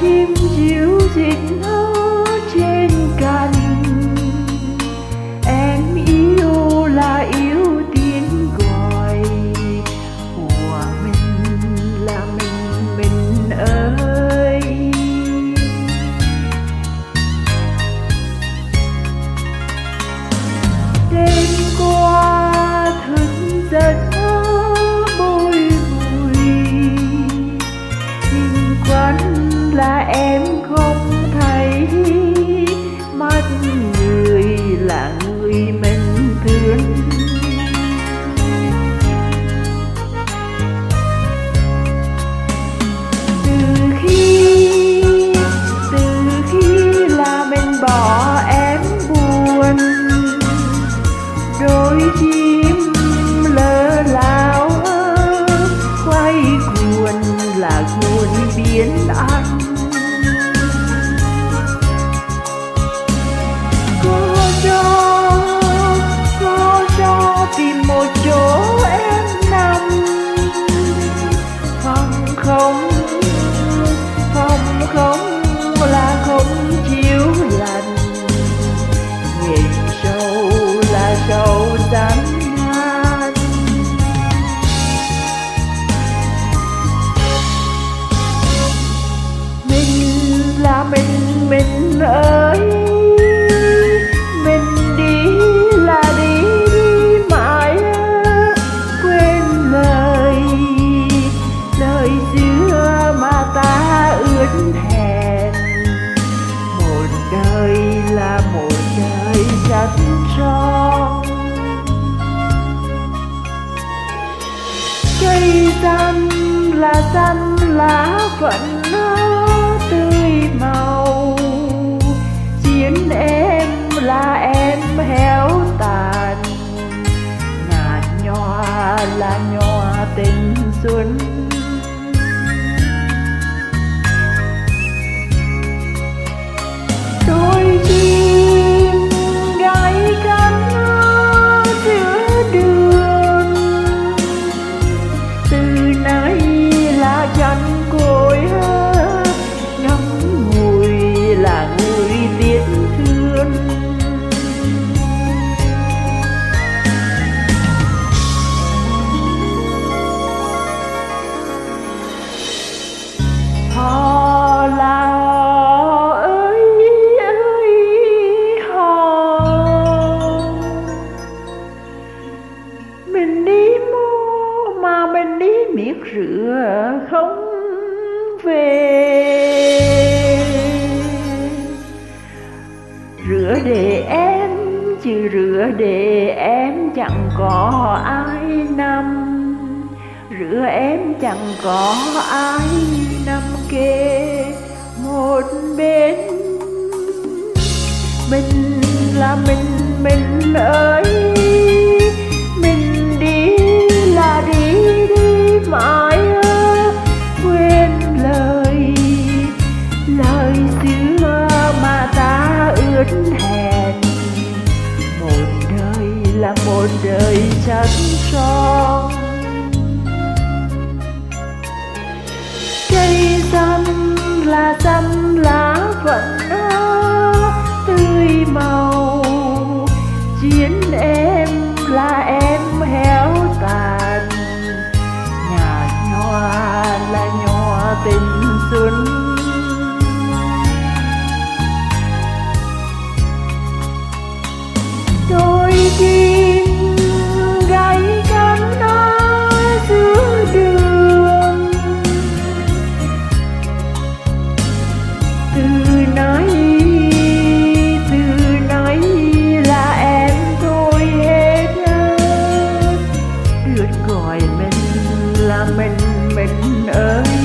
chim dịu dịnh ở trên cành. Em yêu là yêu tiếng gọi của mình, là mình ơi. Đêm qua thức giấc bồi hồi, nhìn quanh là em không thấy, mắt người là người mình thương. Từ khi là mình bỏ em buồn, đôi chim lơ láo quay cuồng là cuốn biến anh. Có cho tìm một chỗ em nằm, phòng không là không chiếu lạnh, nhìn sâu là sâu rắn ngàn. Mình là mình ơi, mình đi là đi mãi, quên lời xưa mà ta ước hẹn. Một đời là một đời rất tròn, cây xanh lá vẫn tươi màu, chiến em là em héo tàn, ngàn nhòa là nhòa tình xuân. Đôi chim gáy cánh giữa đường, từ nay là chân cối ngắm ngùi là người tiếc thương. Họ là họ ơi họ, mình đi mua mà mình đi miết rửa không về. Rửa để em chứ rửa để em chẳng có ai nằm, rửa em chẳng có ai nằm kề một bên. Mình là mình ơi, mình đi là đi mãi, quên lời xưa mà ta ước hẹn. Một đời là một đời rất son, cây xanh lá vẫn tươi màu, chiến em là em héo tàn, nhạt nhòa là nhòa tình xuân. Đôi chim gáy cánh giữa đường, từ nay là em thôi hết. Lượt gọi mình là mình ơi.